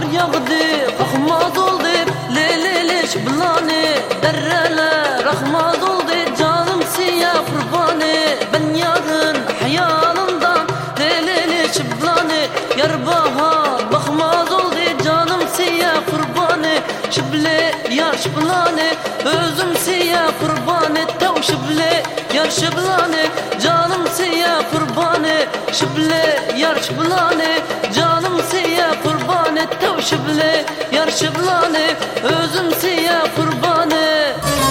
yağdı, ahmad oldu, leyleş bulani. Derreler ahmad oldu, canım siyah kurbanı. Ben yarın hayalından, leyleş bulani. Yar bahar bakmaz oldu, canım siyah kurbanı. Şible yar şiblani, özüm siyah kurbanı. Tev şible yar şiblani, canım siyah kurbanı. Şible yar şiblani, canım siyah kurbanı. Tev şible yar şiblani, özüm siyah kurbanı.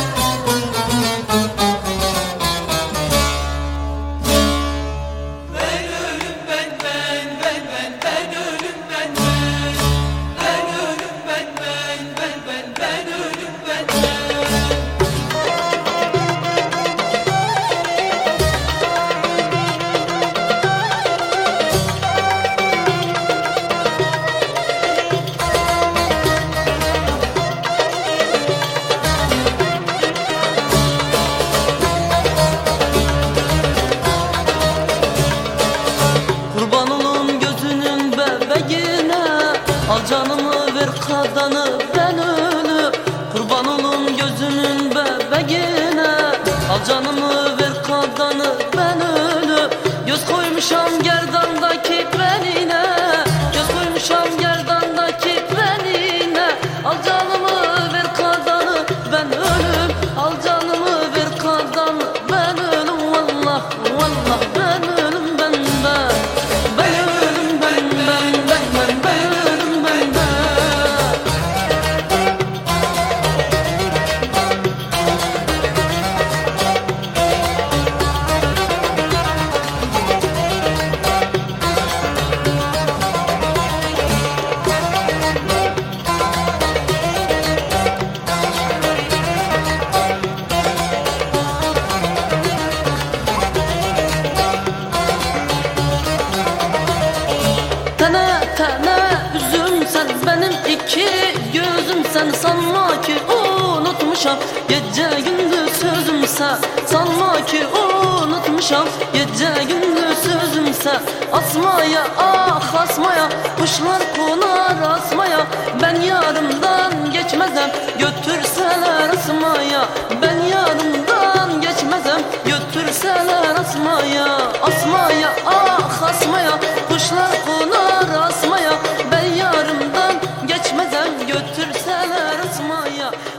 Al canımı ver kadanı ben ölü. Kurban olun gözünün bebeğine. Al canımı ver kadanı ben ölü. Göz koymuşam gerdandaki benine. Göz koymuşam gerdandaki benine. Al canımı ver kadanı ben ölüm. Al canımı ver kadanı ben ölüm. Vallah vallah ben ölüm ben. Ben ölüm ben ölüm ben. Tane üzüm sen benim iki gözüm sen. Sanma ki unutmuşam gece gündüz sözümse. Sanma ki unutmuşam gece gündüz sözümse. Asmaya ah asmaya kuşlar konar asmaya. Ben yarımdan geçmezem götürseler asmaya. Ben yarımdan geçmezem götürseler asmaya. Asmaya ah asmaya kuşlar konar asmaya. Ben yarımdan geçmezem götürseler asmaya.